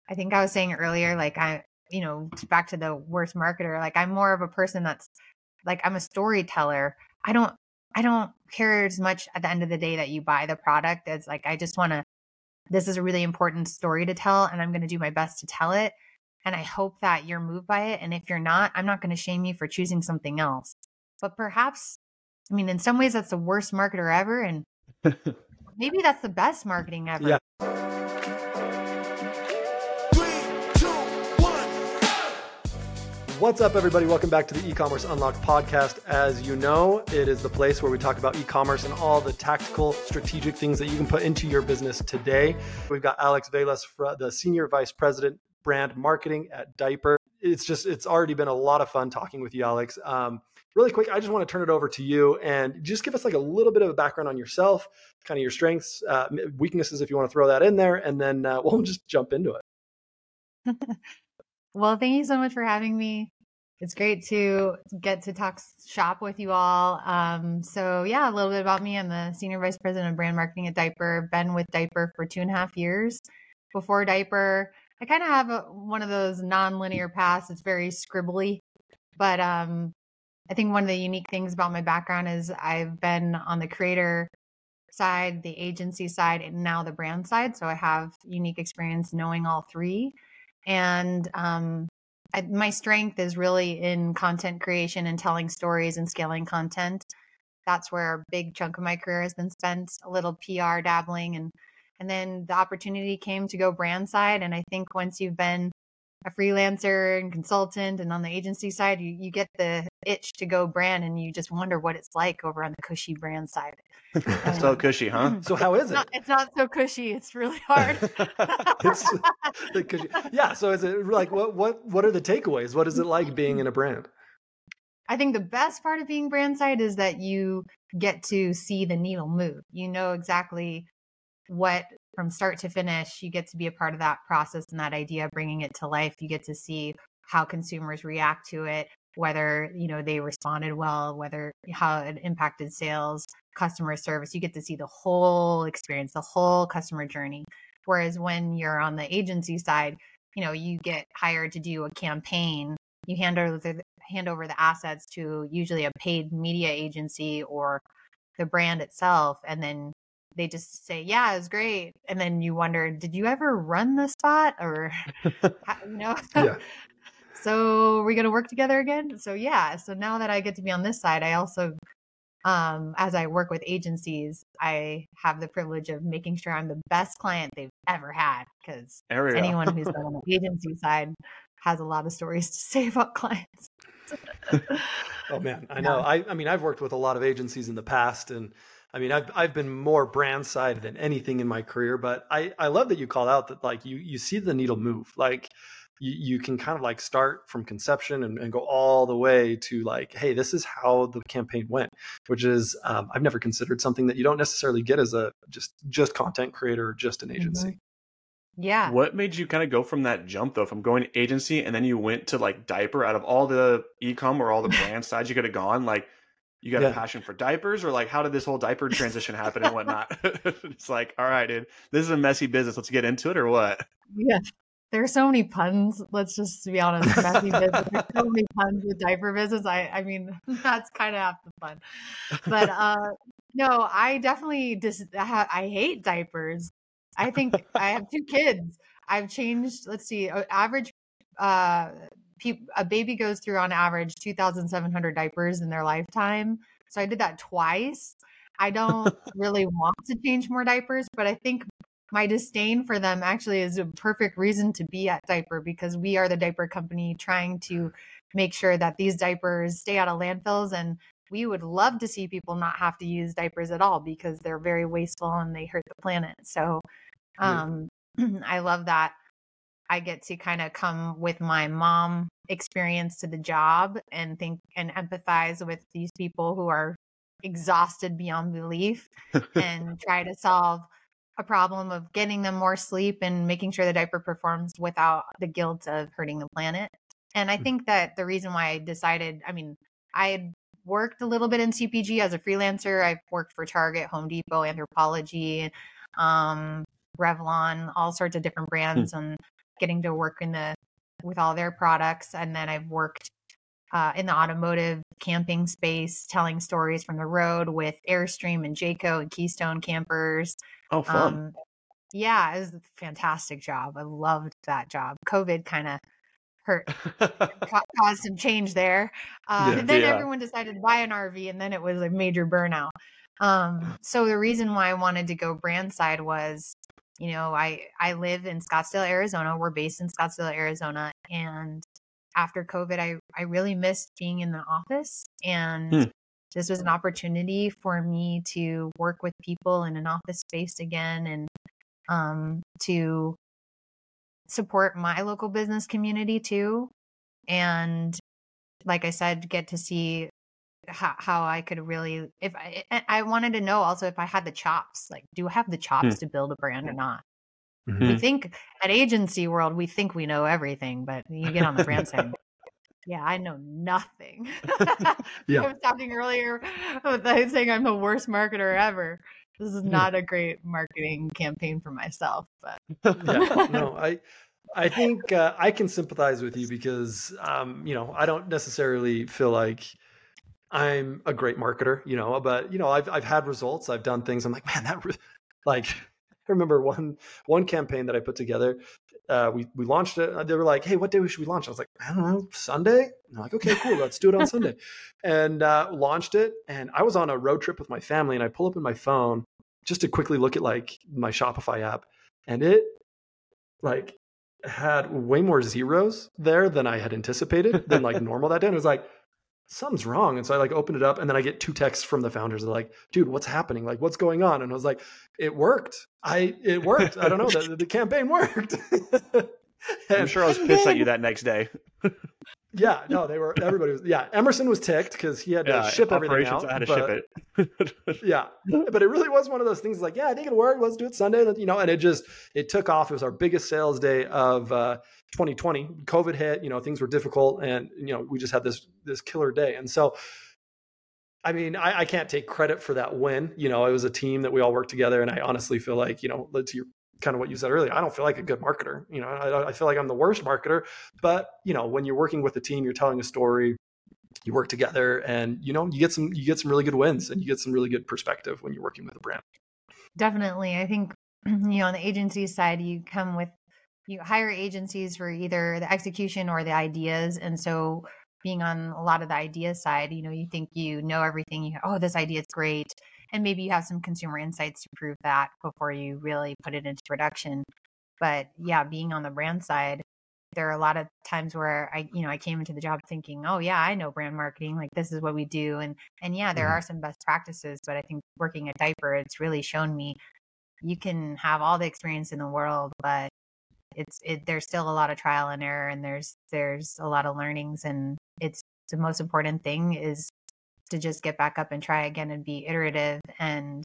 I think I was saying earlier, like back to the worst marketer, like I'm more of a person that's like, I'm a storyteller. I don't care as much at the end of the day that you buy the product as like, I just want to, this is a really important story to tell and I'm going to do my best to tell it. And I hope that you're moved by it. And if you're not, I'm not going to shame you for choosing something else. But perhaps, I mean, in some ways that's the worst marketer ever. And maybe that's the best marketing ever. Yeah. What's up, everybody? Welcome back to the E-commerce Unlocked podcast. As you know, it is the place where we talk about e-commerce and all the tactical, strategic things that you can put into your business today. We've got Alex Velas, the Senior Vice President, Brand Marketing at Diaper. It's already been a lot of fun talking with you, Alex. Really quick, I just want to turn it over to you and just give us like a little bit of a background on yourself, kind of your strengths, weaknesses, if you want to throw that in there, and then we'll just jump into it. Well, thank you so much for having me. It's great to get to talk shop with you all. So yeah, a little bit about me. I'm the Senior Vice President of Brand Marketing at Diaper. Been with Diaper for 2.5 years. Before Diaper, I kind of have one of those non-linear paths. It's very scribbly. But I think one of the unique things about my background is I've been on the creator side, the agency side, and now the brand side. So I have unique experience knowing all three. And my strength is really in content creation and telling stories and scaling content. That's where a big chunk of my career has been spent, a little PR dabbling. And then the opportunity came to go brand side. And I think once you've been a freelancer and consultant and on the agency side, you get the itch to go brand and you just wonder what it's like over on the cushy brand side. So cushy, huh? So how is it? It's not so cushy. It's really hard. Yeah. So is it like, what are the takeaways? What is it like being in a brand? I think the best part of being brand side is that you get to see the needle move. You know exactly what from start to finish, you get to be a part of that process and that idea, bringing it to life. You get to see how consumers react to it, whether, they responded well, how it impacted sales, customer service. You get to see the whole experience, the whole customer journey. Whereas when you're on the agency side, you get hired to do a campaign, you hand over the assets to usually a paid media agency or the brand itself. And then they just say, yeah, it's great. And then you wonder, did you ever run the spot or, Yeah. So we're going to work together again. So yeah. So now that I get to be on this side, I also, as I work with agencies, I have the privilege of making sure I'm the best client they've ever had. Because anyone who's been on the agency side has a lot of stories to say about clients. Oh man, I know. I mean, I've worked with a lot of agencies in the past, and I mean, I've been more brand side than anything in my career, but I love that you call out that like you see the needle move. Like you can kind of like start from conception and go all the way to like, hey, this is how the campaign went, which is I've never considered something that you don't necessarily get as a just content creator or just an agency. Mm-hmm. Yeah. What made you kind of go from that jump though, from going to agency and then you went to like Diaper? Out of all the e-com or all the brand sides you could have gone, like you got a passion for diapers, or like how did this whole diaper transition happen and whatnot? It's like, all right, dude, this is a messy business. Let's get into it, or what? Yeah. There are so many puns. Let's just be honest. Messy business. There's so many puns with diaper business. I mean, that's kind of half the fun. But no, I definitely I hate diapers. I think I have 2 kids. I've changed. Let's see. Average a baby goes through on average 2,700 diapers in their lifetime. So I did that twice. I don't really want to change more diapers, but I think my disdain for them actually is a perfect reason to be at Diaper, because we are the diaper company trying to make sure that these diapers stay out of landfills. And we would love to see people not have to use diapers at all because they're very wasteful and they hurt the planet. So I love that I get to kind of come with my mom experience to the job and think and empathize with these people who are exhausted beyond belief and try to solve a problem of getting them more sleep and making sure the diaper performs without the guilt of hurting the planet. And I think that the reason why I decided, I mean, I had worked a little bit in CPG as a freelancer. I've worked for Target, Home Depot, Anthropologie, Revlon, all sorts of different brands. And getting to work with all their products. And then I've worked in the automotive camping space, telling stories from the road with Airstream and Jayco and Keystone campers. Oh, fun. Yeah, it was a fantastic job. I loved that job. COVID kind of caused some change there. And then everyone decided to buy an RV, and then it was a major burnout. So the reason why I wanted to go brand side was, I live in Scottsdale, Arizona. We're based in Scottsdale, Arizona. And after COVID, I really missed being in the office. And this was an opportunity for me to work with people in an office space again, and to support my local business community too. And like I said, get to see how I could really, I wanted to know also if I had the chops, like, do I have the chops to build a brand or not? We think at agency world, we think we know everything, but you get on the brand side. Yeah, I know nothing. I was talking earlier about saying I'm the worst marketer ever. This is not a great marketing campaign for myself, but I think I can sympathize with you because, I don't necessarily feel like I'm a great marketer, but I've had results. I've done things. I'm like, man, I remember one campaign that I put together. We launched it. They were like, hey, what day should we launch? I was like, I don't know, Sunday. And I'm like, okay, cool. Let's do it on Sunday. And launched it. And I was on a road trip with my family, and I pull up in my phone just to quickly look at like my Shopify app, and it like had way more zeros there than I had anticipated than like normal that day. And it was like, something's wrong. And so I like opened it up, and then I get 2 texts from the founders. They're like, dude, what's happening? Like, what's going on? And I was like, it worked. It worked. I don't know. The campaign worked. I'm sure I was pissed at you that next day. Yeah, no, everybody was, Emerson was ticked because he had to ship everything out. I had to ship it. Yeah, but it really was one of those things like, I think it'll work. Let's do it Sunday. And it took off. It was our biggest sales day of 2020. COVID hit, things were difficult, and, we just had this killer day. And so, I mean, I can't take credit for that win. It was a team that we all worked together. And I honestly feel like, to your kind of what you said earlier, I don't feel like a good marketer. I feel like I'm the worst marketer, but when you're working with a team, you're telling a story, you work together, and, you get some really good wins, and you get some really good perspective when you're working with a brand. Definitely. I think, on the agency side, you hire agencies for either the execution or the ideas. And so being on a lot of the idea side, you think you know everything. This idea is great. And maybe you have some consumer insights to prove that before you really put it into production. But being on the brand side, there are a lot of times where I came into the job thinking, I know brand marketing, like this is what we do. And there are some best practices, but I think working at Diaper, it's really shown me you can have all the experience in the world, but there's still a lot of trial and error, and there's a lot of learnings, and it's the most important thing is to just get back up and try again and be iterative and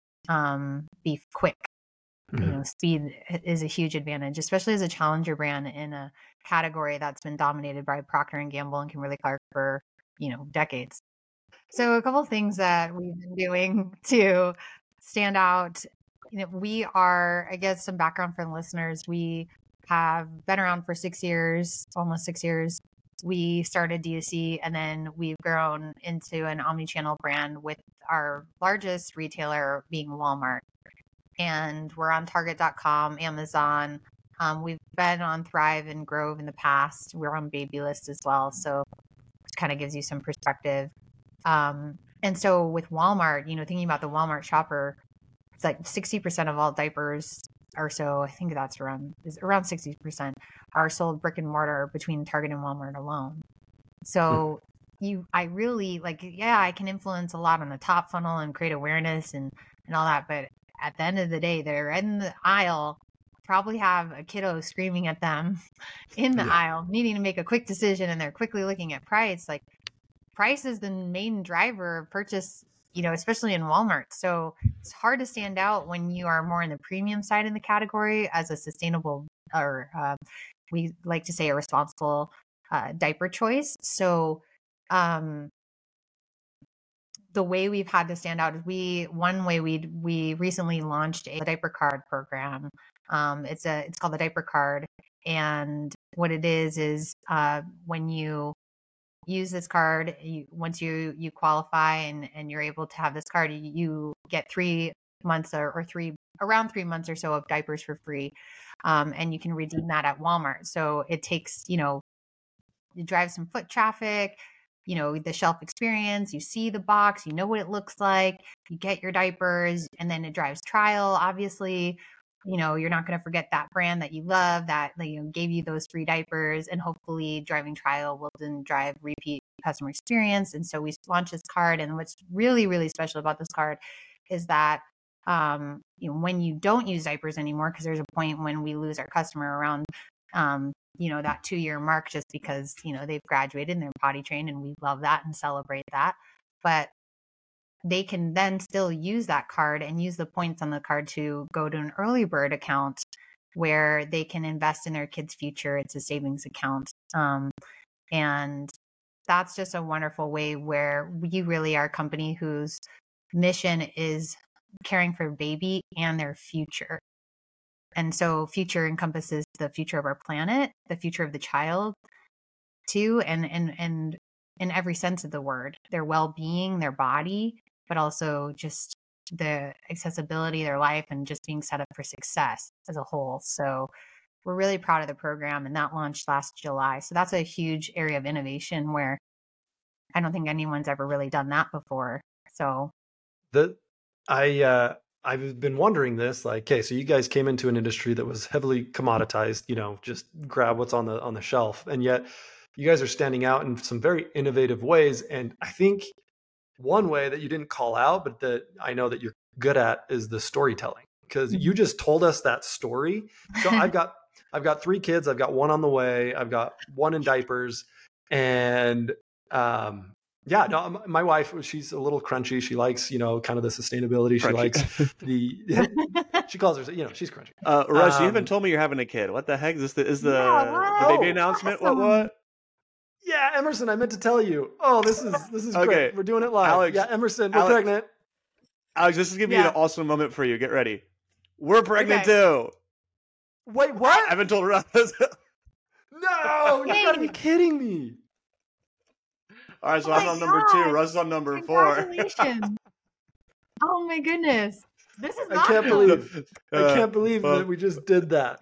be quick. Speed is a huge advantage, especially as a challenger brand in a category that's been dominated by Procter & Gamble and Kimberly-Clark for, decades. So a couple of things that we've been doing to stand out. We are, I guess some background for the listeners, we have been around for 6 years, almost 6 years. We started D2C, and then we've grown into an omni-channel brand with our largest retailer being Walmart. And we're on Target.com, Amazon. We've been on Thrive and Grove in the past. We're on Babylist as well. So it kind of gives you some perspective. And so with Walmart, thinking about the Walmart shopper, it's like 60% of all diapers or so, I think that's around 60% are sold brick and mortar between Target and Walmart alone. So I really I can influence a lot on the top funnel and create awareness and all that. But at the end of the day, they're in the aisle, probably have a kiddo screaming at them in the aisle, needing to make a quick decision, and they're quickly looking at price. Like, price is the main driver of purchase, especially in Walmart. So it's hard to stand out when you are more in the premium side in the category as a sustainable, or we like to say a responsible diaper choice. So the way we've had to stand out is we recently launched a diaper card program. It's called the Diaper Card. And what it is when you use this card, once you qualify and you're able to have this card, you get 3 months or around 3 months or so of diapers for free. And you can redeem that at Walmart. So it takes, you drive some foot traffic, the shelf experience, you see the box, you know what it looks like, you get your diapers, and then it drives trial. Obviously, you're not going to forget that brand that you love that gave you those free diapers, and hopefully driving trial will then drive repeat customer experience. And so we launched this card. And what's really, really special about this card is that when you don't use diapers anymore, because there's a point when we lose our customer around that 2-year mark, just because they've graduated and they're potty trained, and we love that and celebrate that. But they can then still use that card and use the points on the card to go to an early bird account where they can invest in their kids' future. It's a savings account. And that's just a wonderful way where we really are a company whose mission is caring for baby and their future. And so future encompasses the future of our planet, the future of the child too, and in every sense of the word, their well-being, their body, but also just the accessibility of their life and just being set up for success as a whole. So we're really proud of the program, and that launched last July. So that's a huge area of innovation where I don't think anyone's ever really done that before. So I've been wondering this, like, okay, so you guys came into an industry that was heavily commoditized, just grab what's on the shelf. And yet you guys are standing out in some very innovative ways. And I think one way that you didn't call out, but that I know that you're good at, is the storytelling, because you just told us that story. So I've got 3 kids. I've got one on the way. I've got one in diapers. And, yeah, no, my wife, she's a little crunchy. She likes, kind of the sustainability. She likes she calls her, she's crunchy. Russ, you haven't told me you're having a kid. What the heck? Is the baby announcement? Awesome. What? Yeah, Emerson, I meant to tell you. Oh, this is Okay. great. We're doing it live. Alex, yeah, Emerson, we're pregnant. Alex, this is going to be an awesome moment for you. Get ready. We're pregnant too. Wait, what? I haven't told Russ. No, you gotta be kidding me. All right, so I'm on number 2. Russ is on number 4. Congratulations. Oh my goodness. This is I can't believe that we just did that.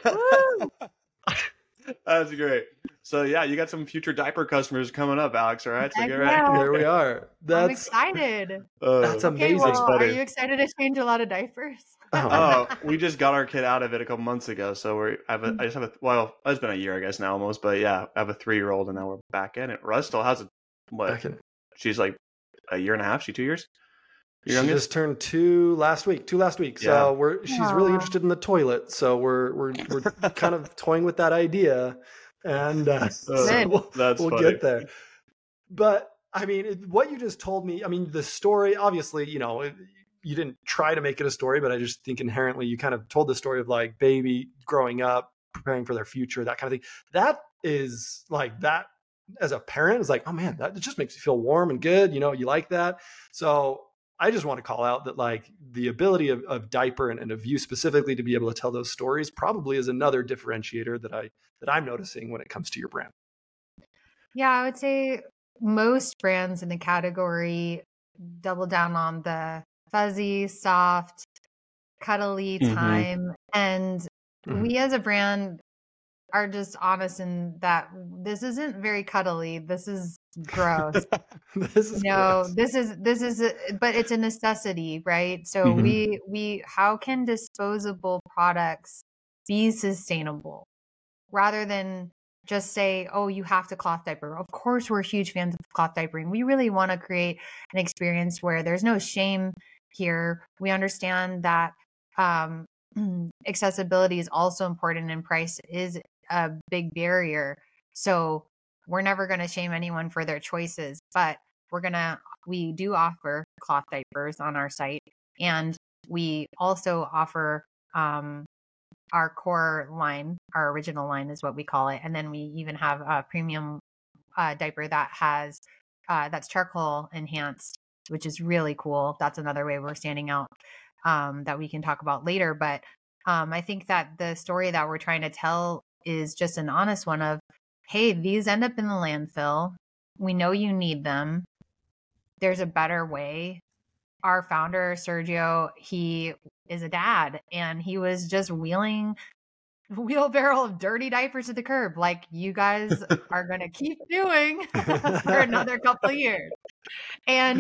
That's great. So yeah, you got some future diaper customers coming up, Alex. All right, so get ready. Yeah. Here we are. I'm excited. That's amazing. Okay, well, are you excited to change a lot of diapers? We just got our kid out of it a couple months ago, so it's been a year, I guess now almost, but yeah, I have a 3-year-old, and now we're back in it. Russ still has she's like a year and a half. She 2 years. She just turned 2 last week. Yeah. So she's really interested in the toilet. So we're kind of toying with that idea, and we'll get there. But I mean, what you just told me, I mean, the story, obviously, you didn't try to make it a story, but I just think inherently you kind of told the story of like baby growing up, preparing for their future, that kind of thing. That is like that. As a parent, it's like, oh man, that just makes you feel warm and good. You like that. So I just want to call out that like the ability of Diaper and of you specifically to be able to tell those stories probably is another differentiator that I'm noticing when it comes to your brand. Yeah, I would say most brands in the category double down on the fuzzy, soft, cuddly time. And we as a brand are just honest in that this isn't very cuddly. This is gross. Gross. This is, but it's a necessity, right? So how can disposable products be sustainable rather than just say, oh, you have to cloth diaper. Of course, we're huge fans of cloth diapering. We really want to create an experience where there's no shame here. We understand that accessibility is also important and price is a big barrier. So we're never going to shame anyone for their choices, but we do offer cloth diapers on our site. And we also offer our core line, our original line is what we call it. And then we even have a premium diaper that has that's charcoal enhanced, which is really cool. That's another way we're standing out that we can talk about later. But I think that the story that we're trying to tell is just an honest one of, hey, these end up in the landfill. We know you need them. There's a better way. Our founder, Sergio, he is a dad, and he was just wheeling wheelbarrow of dirty diapers to the curb, like you guys are going to keep doing for another couple of years. And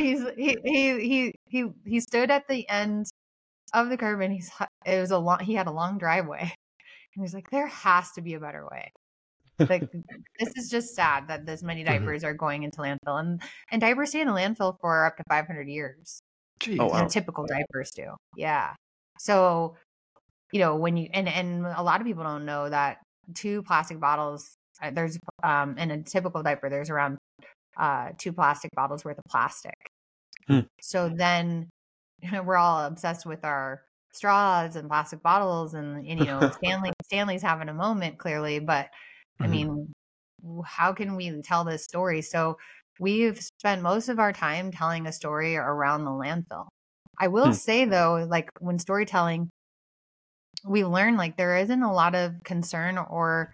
he stood at the end of the curb, and he had a long driveway, and he's like, there has to be a better way. Like, this is just sad that this many diapers are going into landfill, and diapers stay in the landfill for up to 500 years. Jeez. Oh, wow. Typical diapers do. Yeah. So, when you, and a lot of people don't know that 2 plastic bottles, there's, in a typical diaper, there's around 2 plastic bottles worth of plastic. So then we're all obsessed with our straws and plastic bottles, and Stanley's having a moment clearly, but I mean, how can we tell this story? So we've spent most of our time telling a story around the landfill. I will say though, like when storytelling, we learn like there isn't a lot of concern or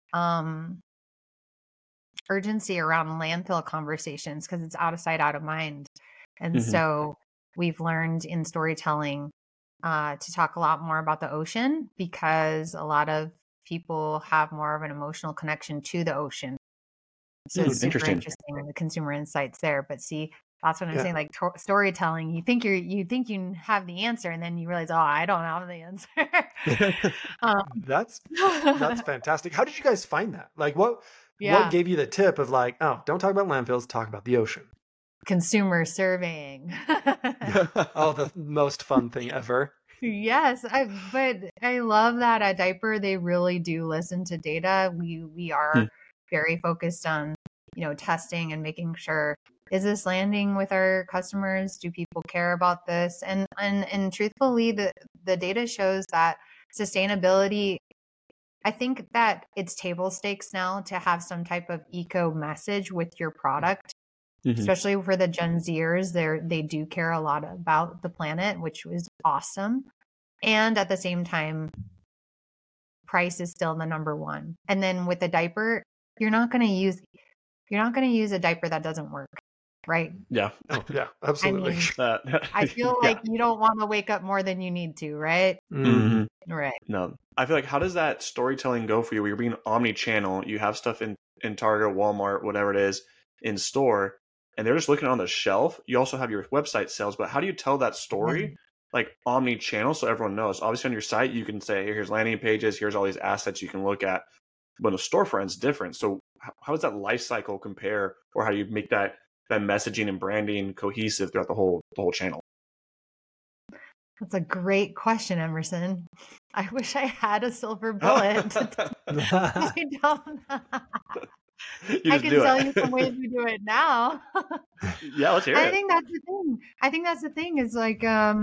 urgency around landfill conversations because it's out of sight, out of mind. And so we've learned in storytelling to talk a lot more about the ocean, because a lot of people have more of an emotional connection to the ocean. So it's super interesting, the consumer insights there. But see, that's what I'm saying. Like storytelling, you think you have the answer, and then you realize, oh, I don't have the answer. That's fantastic. How did you guys find that? Like, what gave you the tip of like, oh, don't talk about landfills, talk about the ocean? Consumer surveying. Oh, the most fun thing ever. Yes, but I love that at Diaper they really do listen to data. We are very focused on testing and making sure, is this landing with our customers? Do people care about this? And truthfully, the data shows that sustainability, I think that it's table stakes now to have some type of eco message with your product. Especially for the Gen Zers, they do care a lot about the planet, which was awesome. And at the same time, price is still the number one. And then with a diaper, you're not going to use a diaper that doesn't work, right? Yeah. Oh, yeah, absolutely. I feel like you don't want to wake up more than you need to, right? Right. No, I feel like, how does that storytelling go for you? You're being omni-channel. You have stuff in Target, Walmart, whatever it is, in store, and they're just looking on the shelf. You also have your website sales, but how do you tell that story like omni-channel so everyone knows? Obviously on your site, you can say, here's landing pages, here's all these assets you can look at. But the storefront's different. So how does that life cycle compare, or how do you make that messaging and branding cohesive throughout the whole channel? That's a great question, Emerson. I wish I had a silver bullet. I don't. I can tell you some ways we do it now. Yeah, let's hear it. I think that's the thing is like,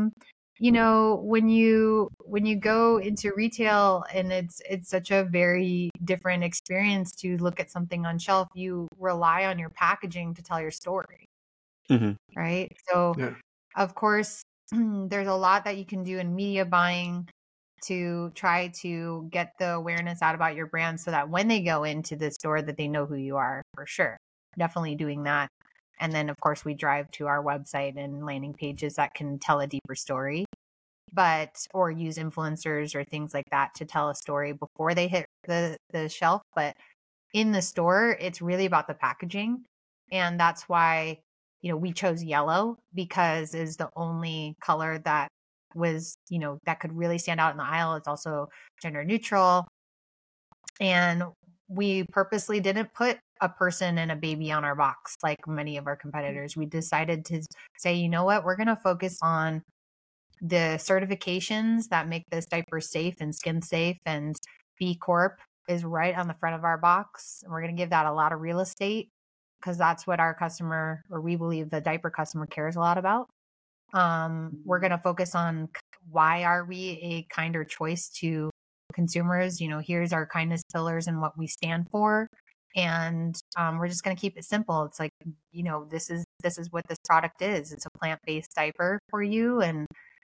when you go into retail, and it's such a very different experience to look at something on shelf. You rely on your packaging to tell your story, right? So, of course, there's a lot that you can do in media buying to try to get the awareness out about your brand, so that when they go into the store that they know who you are, for sure. Definitely doing that. And then of course we drive to our website and landing pages that can tell a deeper story, or use influencers or things like that to tell a story before they hit the shelf. But in the store, it's really about the packaging. And that's why, we chose yellow, because it's the only color that was, that could really stand out in the aisle. It's also gender neutral. And we purposely didn't put a person and a baby on our box like many of our competitors. We decided to say, you know what, we're going to focus on the certifications that make this diaper safe and skin safe, and B Corp is right on the front of our box. And we're going to give that a lot of real estate, because that's what our customer, or we believe the diaper customer, cares a lot about. We're going to focus on why are we a kinder choice to consumers. Here's our kindness pillars and what we stand for. And we're just going to keep it simple. It's like, this is what this product is. It's a plant-based diaper for you.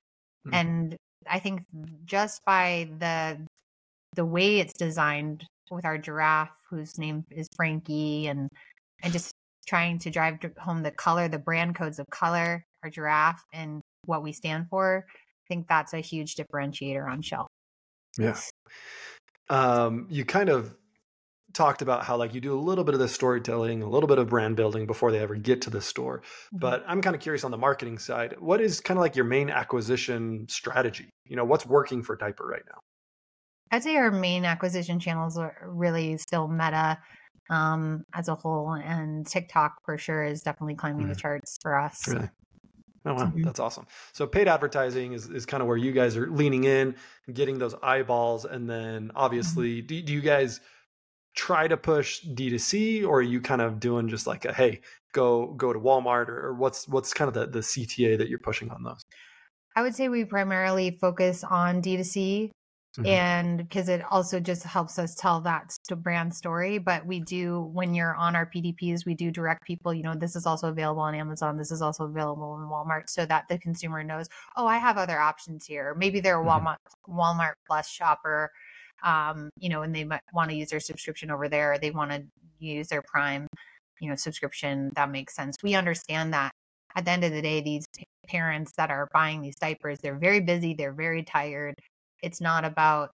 And I think just by the way it's designed, with our giraffe, whose name is Frankie, and just trying to drive home the color, the brand codes of color, our giraffe, and what we stand for. I think that's a huge differentiator on shelf. Yeah. You kind of talked about how like you do a little bit of the storytelling, a little bit of brand building before they ever get to the store. Mm-hmm. But I'm kind of curious on the marketing side, what is kind of like your main acquisition strategy? You know, what's working for Diaper right now? I'd say our main acquisition channels are really still Meta as a whole, and TikTok for sure is definitely climbing the charts for us. Really? Oh, wow. That's awesome. So paid advertising is kind of where you guys are leaning in, getting those eyeballs. And then obviously, do you guys try to push D2C, or are you kind of doing just like a, hey, go to Walmart, or what's kind of the CTA that you're pushing on those? I would say we primarily focus on D2C, and because it also just helps us tell that brand story. But we do, when you're on our PDPs, we do direct people, you know, this is also available on Amazon. This is also available in Walmart, so that the consumer knows, oh, I have other options here. Maybe they're a Walmart Plus shopper, you know, and they might want to use their subscription over there. They want to use their Prime, you know, subscription. That makes sense. We understand that at the end of the day, these parents that are buying these diapers, they're very busy. They're very tired. It's not about,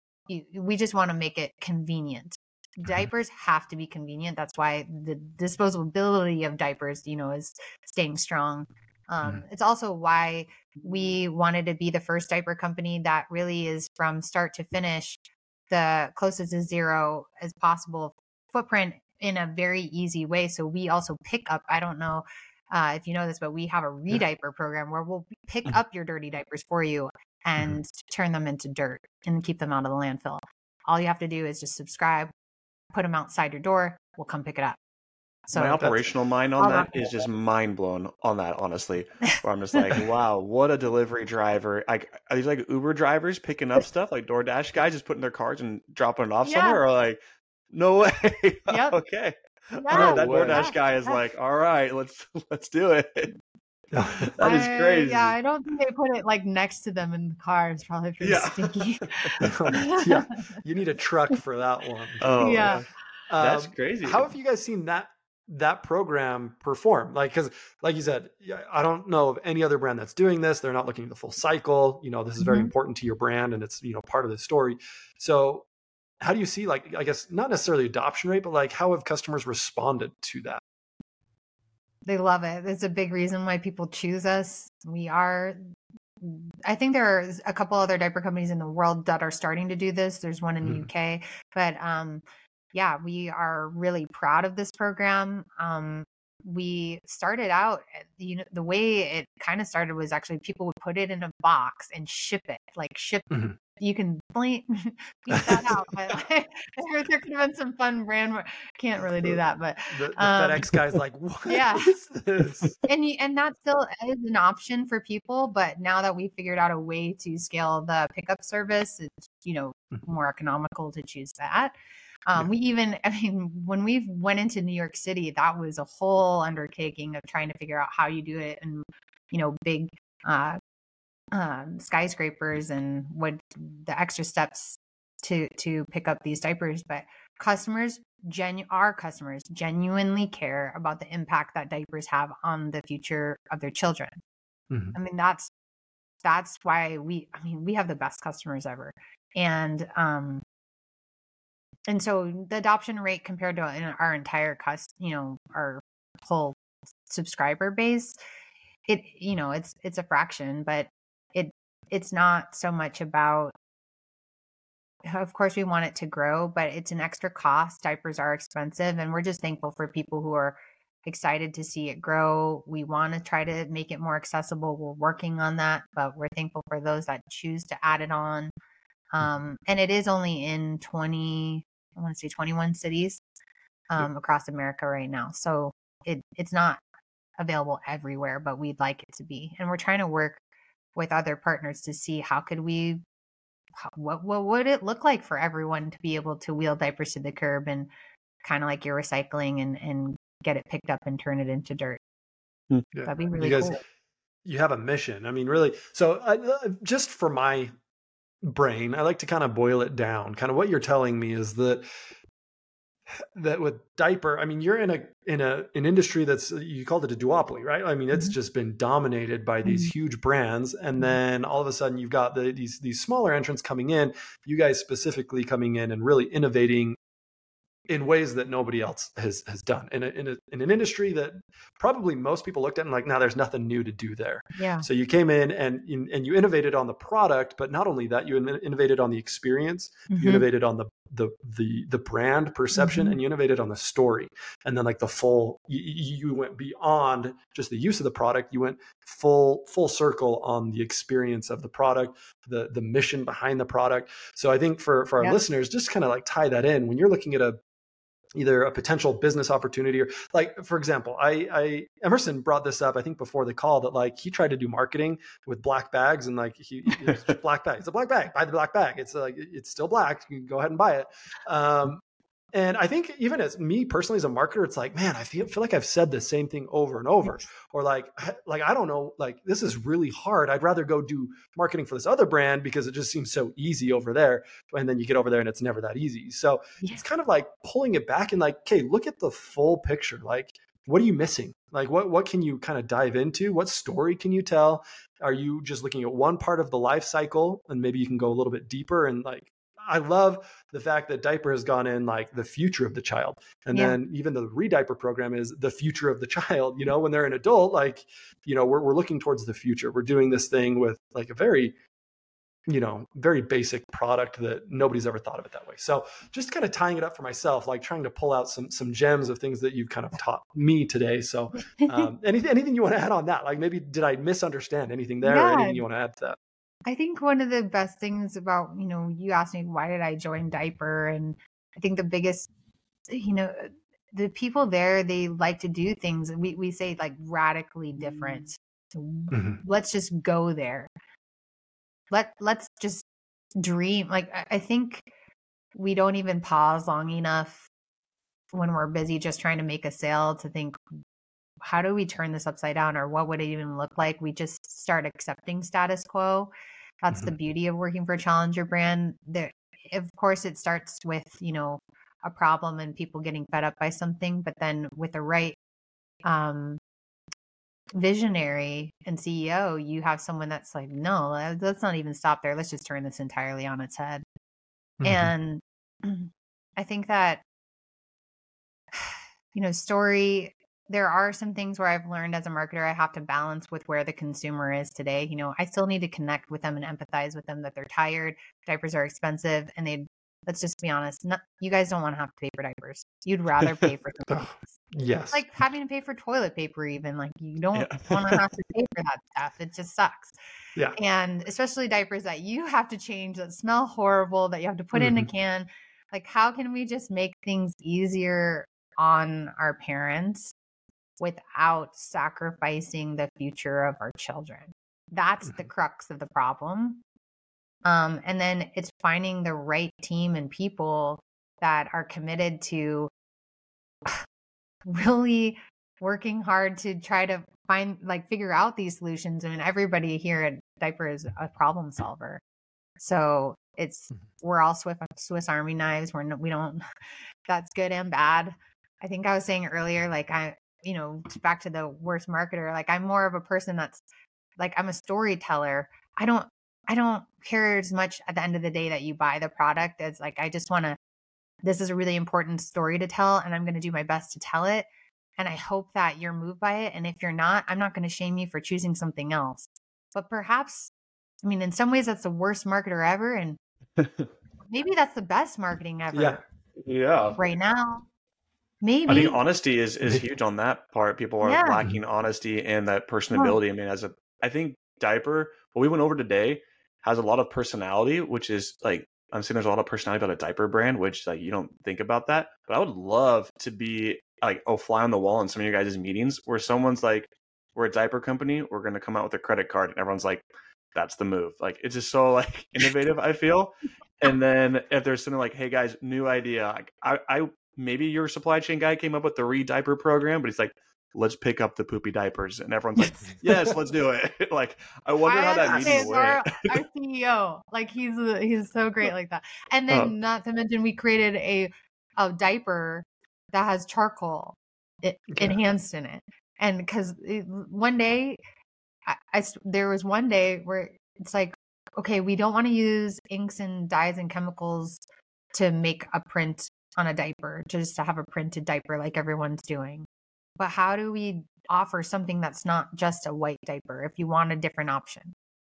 we just want to make it convenient. Diapers have to be convenient. That's why the disposability of diapers, you know, is staying strong. It's also why we wanted to be the first diaper company that really is from start to finish, the closest to zero as possible footprint in a very easy way. So we also pick up, I don't know if you know this, but we have a re-diaper program where we'll pick up your dirty diapers for you and turn them into dirt and keep them out of the landfill. All you have to do is just subscribe, put them outside your door. We'll come pick it up. So my operational mind on that is just mind blown on that, honestly, where I'm just like, wow, what a delivery driver. Like, are these like Uber drivers picking up stuff, like DoorDash guys just putting their cards and dropping it off somewhere, or like, no way. Yep. Okay. Yeah, That DoorDash guy is like, all right, let's do it. That is crazy. Yeah, I don't think they put it like next to them in the car. It's probably pretty stinky. Yeah, you need a truck for that one. Oh yeah, that's crazy. How have you guys seen that program perform? Like, because like you said, I don't know of any other brand that's doing this. They're not looking at the full cycle. You know, this is very important to your brand, and it's, you know, part of the story. So how do you see, like, I guess not necessarily adoption rate, but like how have customers responded to that? They love it. It's a big reason why people choose us. I think there are a couple other diaper companies in the world that are starting to do this. There's one in the UK, but yeah, we are really proud of this program. We started out, you know, the way it kind of started was actually people would put it in a box and ship it, you can beat that out. But like, there could have been some fun brand. Can't really do that, but the FedEx guy's like, what is this? And that still is an option for people. But now that we figured out a way to scale the pickup service, it's, you know, more economical to choose that. We even, I mean, when we went into New York City, that was a whole undertaking of trying to figure out how you do it, and, you know, big skyscrapers and what the extra steps to pick up these diapers. But our customers genuinely care about the impact that diapers have on the future of their children. I mean, that's why we have the best customers ever. And so the adoption rate compared to our entire our whole subscriber base, it's a fraction, but it's not so much about, of course we want it to grow, but it's an extra cost. Diapers are expensive, and we're just thankful for people who are excited to see it grow. We want to try to make it more accessible. We're working on that, but we're thankful for those that choose to add it on. And it is only in 21 cities across America right now. So it's not available everywhere, but we'd like it to be. And we're trying to work with other partners to see what would it look like for everyone to be able to wheel diapers to the curb, and kind of like you're recycling and get it picked up and turn it into dirt. Yeah. That'd be really cool. You have a mission. I mean, really. So just for my brain, I like to kind of boil it down. Kind of what you're telling me is that with diaper, I mean, you're in an industry that's, you called it a duopoly, right? I mean, it's Mhm. just been dominated by these Mhm. huge brands, and Mhm. then all of a sudden you've got these smaller entrants coming in. You guys specifically coming in and really innovating in ways that nobody else has done in an industry that probably most people looked at and like, now there's nothing new to do there. Yeah. So you came in and you innovated on the product, but not only that, you innovated on the experience, you Mhm. innovated on the brand perception, Mhm. and you innovated on the story. And then like the full, you went beyond just the use of the product. You went full circle on the experience of the product, the mission behind the product. So I think for our Yep. listeners, just kind of like tie that in when you're looking at either a potential business opportunity, or like, for example, I Emerson brought this up, I think before the call, that like he tried to do marketing with black bags, and like it was just black bag. It's a black bag. Buy the black bag. It's like, it's still black. You can go ahead and buy it. And I think even as me personally as a marketer, it's like, man, I feel like I've said the same thing over and over, Yes. or like I don't know, like this is really hard. I'd rather go do marketing for this other brand because it just seems so easy over there. And then you get over there and it's never that easy. So Yeah. it's kind of like pulling it back and like, okay, look at the full picture. Like, what are you missing? Like, what can you kind of dive into? What story can you tell? Are you just looking at one part of the life cycle, and maybe you can go a little bit deeper? And like, I love the fact that diaper has gone in like the future of the child. And Yeah. then even the re-diaper program is the future of the child, when they're an adult, like, we're looking towards the future. We're doing this thing with like a very, very basic product that nobody's ever thought of it that way. So just kind of tying it up for myself, like trying to pull out some gems of things that you've kind of taught me today. So anything you want to add on that? Like, maybe did I misunderstand anything there, or Yeah. anything you want to add to that? I think one of the best things about, you asked me, why did I join Diaper? And I think the biggest, you know, the people there, they like to do things. We say like radically different. So Mhm. let's just go there. Let's just dream. Like, I think we don't even pause long enough when we're busy just trying to make a sale to think, how do we turn this upside down, or what would it even look like? We just start accepting status quo. That's the Mhm. beauty of working for a challenger brand. There, of course, it starts with, a problem and people getting fed up by something, but then with the right um, visionary and CEO, you have someone that's like, no, let's not even stop there. Let's just turn this entirely on its head. Mhm. And I think that, story, there are some things where I've learned as a marketer, I have to balance with where the consumer is today. I still need to connect with them and empathize with them that they're tired, diapers are expensive, and let's just be honest, you guys don't want to have to pay for diapers. You'd rather pay for something Oh, else. It's yes. like having to pay for toilet paper, even. Like, you don't Yeah. want to have to pay for that stuff. It just sucks. Yeah. And especially diapers that you have to change, that smell horrible, that you have to put in a Mhm. can. Like, how can we just make things easier on our parents without sacrificing the future of our children? That's the Mhm. crux of the problem. And then it's finding the right team and people that are committed to really working hard to try to figure out these solutions. I mean, everybody here at Diaper is a problem solver. So we're all Swiss Army knives. We don't, that's good and bad. I think I was saying earlier, like, back to the worst marketer, like, I'm more of a person that's like, I'm a storyteller. I don't care as much at the end of the day that you buy the product. As like, I just want to, this is a really important story to tell, and I'm going to do my best to tell it. And I hope that you're moved by it. And if you're not, I'm not going to shame you for choosing something else. But perhaps, I mean, in some ways, that's the worst marketer ever. And maybe that's the best marketing Yeah. ever Yeah. right now. I think Maybe. honesty is huge on that part. People are Yeah. lacking honesty and that Oh, personability. I mean, I think diaper, what we went over today has a lot of personality, which is like, I'm saying there's a lot of personality about a diaper brand, which like you don't think about that. But I would love to be like, fly on the wall in some of your guys' meetings where someone's like, we're a diaper company, we're going to come out with a credit card. And everyone's like, that's the move. Like, it's just so like innovative, I feel. And then if there's something like, hey guys, new idea, like, I maybe your supply chain guy came up with the re-diaper program, but he's like, let's pick up the poopy diapers. And everyone's like, yes, let's do it. Like, I wonder how that meeting went. Our CEO, like he's so great like that. And then not to mention, we created a diaper that has charcoal enhanced in it. And because one day, there was one day where it's like, okay, we don't want to use inks and dyes and chemicals to make a print on a diaper, just to have a printed diaper like everyone's doing. But how do we offer something that's not just a white diaper if you want a different option?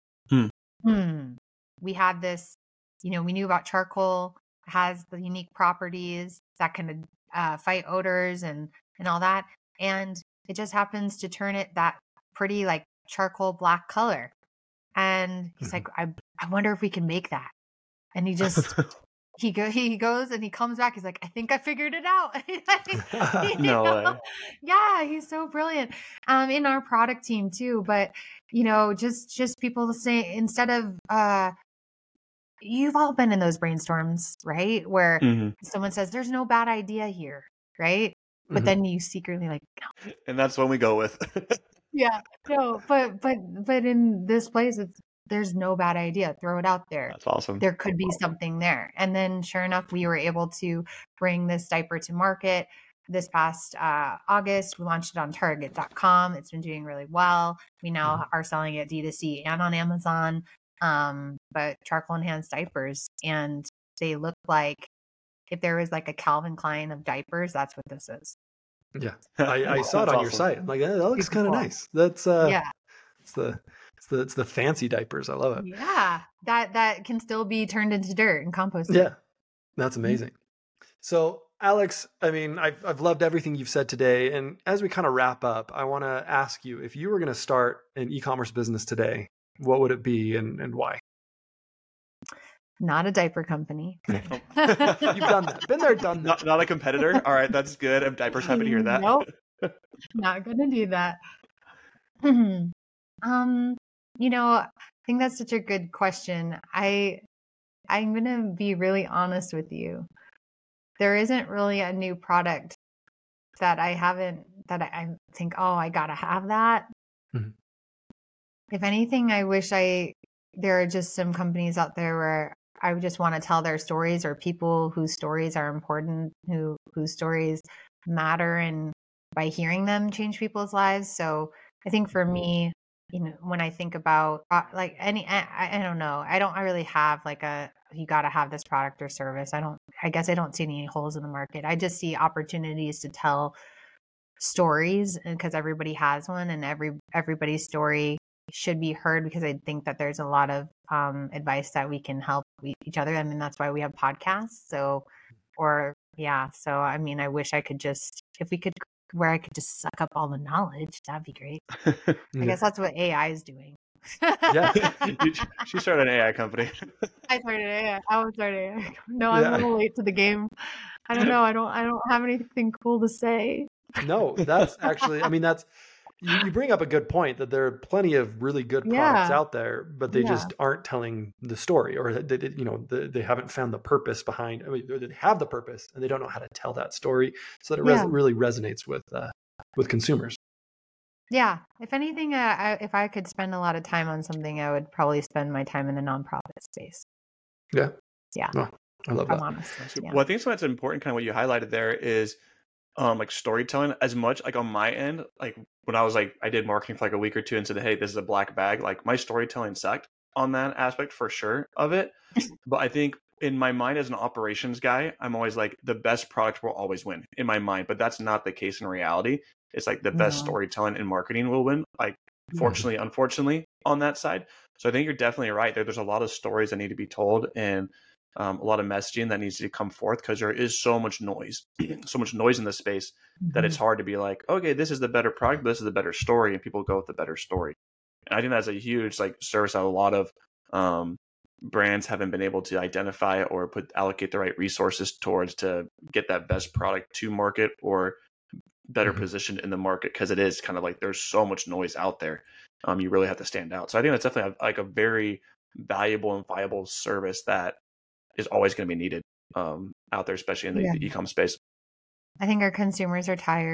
We had this, we knew about charcoal, has the unique properties that can fight odors and all that. And it just happens to turn it that pretty like charcoal black color. And he's like, I wonder if we can make that. And he just, he goes and he comes back. He's like, I think I figured it out. No way. Yeah, he's so brilliant. In our product team too. But, just people to say, instead of, you've all been in those brainstorms, right? Where someone says, there's no bad idea here, right? But then you secretly like, no. And that's when we go with. Yeah, no, but in this place, there's no bad idea. Throw it out there. That's awesome. There could be something there. And then sure enough, we were able to bring this diaper to market this past August. We launched it on Target.com. It's been doing really well. We now are selling it D2C and on Amazon, but charcoal enhanced diapers. And they look like, if there was like a Calvin Klein of diapers, that's what this is. Yeah, I saw it on your site. I'm like, that looks kind of nice. That's it's the fancy diapers. I love it. Yeah, that can still be turned into dirt and composted. Yeah, that's amazing. So Alex, I mean, I've loved everything you've said today. And as we kind of wrap up, I want to ask you, if you were going to start an e-commerce business today, what would it be and why? Not a diaper company. You've done that. Been there, done that. Not a competitor. All right, that's good. I'm diapers happy to hear that. Nope. Not gonna do that. I think that's such a good question. I'm gonna be really honest with you. There isn't really a new product that I think, oh, I gotta have that. If anything, I wish there are just some companies out there where I just want to tell their stories, or people whose stories are important, whose stories matter, and by hearing them change people's lives. So I think for me, when I think about like I don't know, I really have like you got to have this product or service. I guess I don't see any holes in the market. I just see opportunities to tell stories, because everybody has one, and everybody's story should be heard, because I think that there's a lot of advice that we can help each other. I mean, that's why we have podcasts. So I mean, I wish I could where I could just suck up all the knowledge. That'd be great. I guess that's what AI is doing. Yeah. She started an AI company. I started AI. I was started AI. No, I'm a little late to the game. I don't know. I don't have anything cool to say. No, that's actually, I mean, you bring up a good point, that there are plenty of really good products out there, but they just aren't telling the story, or they haven't found the purpose behind. I mean, they have the purpose and they don't know how to tell that story, so that it really resonates with consumers. Yeah. If anything, if I could spend a lot of time on something, I would probably spend my time in the nonprofit space. Yeah. Yeah. Oh, I love that. I'm honest. Yeah. Well, I think that's important. Kind of what you highlighted there is like storytelling. As much like on my end, like when I was like, I did marketing for like a week or two and said, hey, this is a black bag. Like my storytelling sucked on that aspect for sure of it. But I think in my mind as an operations guy, I'm always like, the best product will always win in my mind, but that's not the case in reality. It's like the best storytelling and marketing will win. Like fortunately, unfortunately on that side. So I think you're definitely right there. There's a lot of stories that need to be told, and a lot of messaging that needs to come forth, because there is so much noise, so much noise in the space that it's hard to be like, okay, this is the better product, but this is the better story, and people go with the better story. And I think that's a huge like service that a lot of brands haven't been able to identify or allocate the right resources towards to get that best product to market, or better positioned in the market, because it is kind of like there's so much noise out there. You really have to stand out. So I think that's definitely like a very valuable and viable service that is always going to be needed out there, especially in the e-com space. I think our consumers are tired.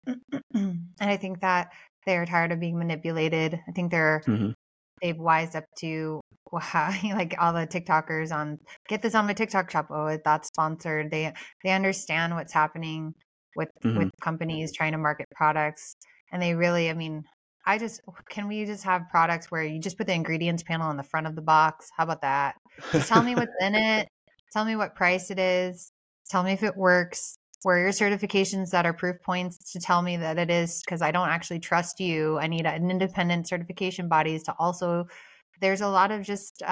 And I think that they're tired of being manipulated. I think they've wised up to like all the TikTokers on get this on my TikTok shop. Oh, that's sponsored. They understand what's happening with companies trying to market products, and they really, I mean, can we just have products where you just put the ingredients panel on the front of the box? How about that? Just tell me what's in it. Tell me what price it is. Tell me if it works. Where are your certifications that are proof points to tell me that it is? Because I don't actually trust you. I need an independent certification bodies to also. There's a lot of just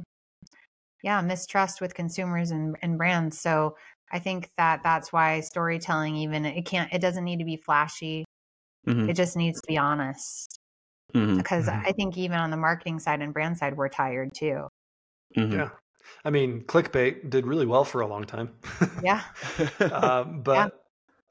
mistrust with consumers and brands. So I think that's why storytelling, even it doesn't need to be flashy. It just needs to be honest. Because I think even on the marketing side and brand side, we're tired too. Yeah. I mean, clickbait did really well for a long time. Yeah. But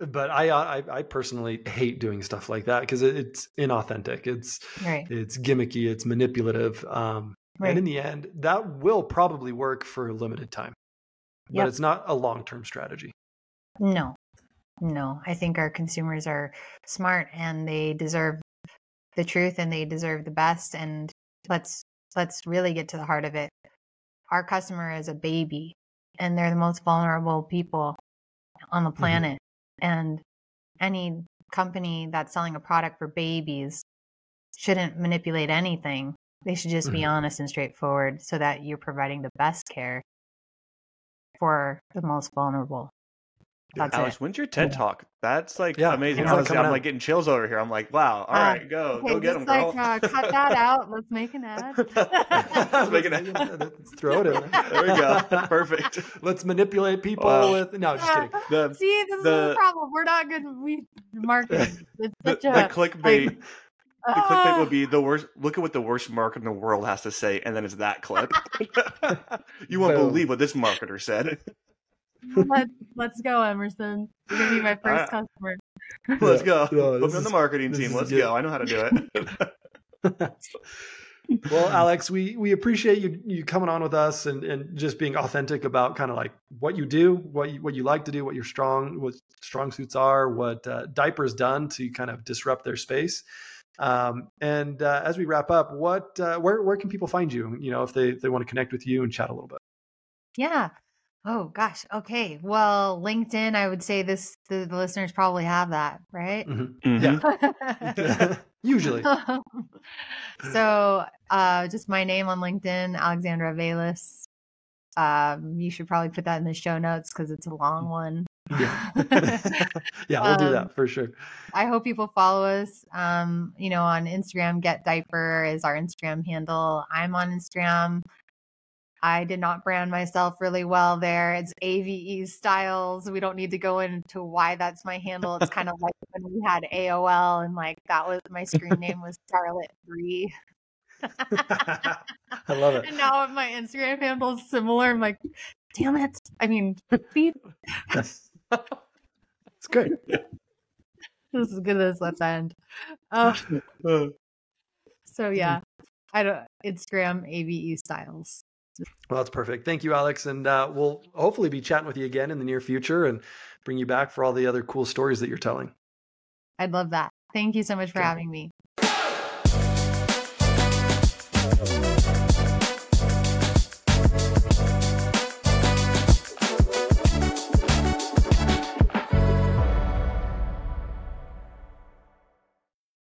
I personally hate doing stuff like that because it's inauthentic. It's gimmicky. It's manipulative. And in the end, that will probably work for a limited time, but it's not a long-term strategy. No. I think our consumers are smart and they deserve the truth and they deserve the best. And let's really get to the heart of it. Our customer is a baby and they're the most vulnerable people on the planet. And any company that's selling a product for babies shouldn't manipulate anything. They should just be honest and straightforward so that you're providing the best care for the most vulnerable. That's Alex, it. when's your TED Talk? That's like Yeah, amazing. it's like Honestly, coming I'm out. like getting chills over here. I'm like, wow. All right, go get them, girl. Cut that out. Let's make an ad. Let's make an ad. Let's throw it in there. There we go. Perfect. Let's manipulate people with. No, just kidding. See, this is the problem. We're not good. We marketing. The clickbait. The clickbait would be the worst. Look at what the worst marketer in the world has to say, and then it's that clip. You won't believe what this marketer said. Let's go, Emerson. You're gonna be my first customer. Let's go. Put me on the marketing team. Let's go. I know how to do it. Well, Alex, we appreciate you coming on with us and just being authentic about kind of like what you do, what you like to do, what strong suits are, what Diaper's done to kind of disrupt their space. And as we wrap up, where can people find you? You know, if they want to connect with you and chat a little bit. Yeah. Oh gosh. Okay. Well, LinkedIn, I would say the listeners probably have that, right? Yeah. Usually. So, just my name on LinkedIn, Alexandra Velas. You should probably put that in the show notes because it's a long one. Yeah, we'll do that for sure. I hope people follow us. On Instagram, Get Diaper is our Instagram handle. I'm on Instagram. I did not brand myself really well there. It's AVE Styles. We don't need to go into why that's my handle. It's kind of like when we had AOL and like that was my screen name was Charlotte 3. I love it. And now my Instagram handle is similar. I'm like, damn it. I mean, beep. It's great. This is as good as let's end. So yeah, Instagram AVE Styles. Well, that's perfect. Thank you, Alex. And we'll hopefully be chatting with you again in the near future and bring you back for all the other cool stories that you're telling. I'd love that. Thank you so much for having me.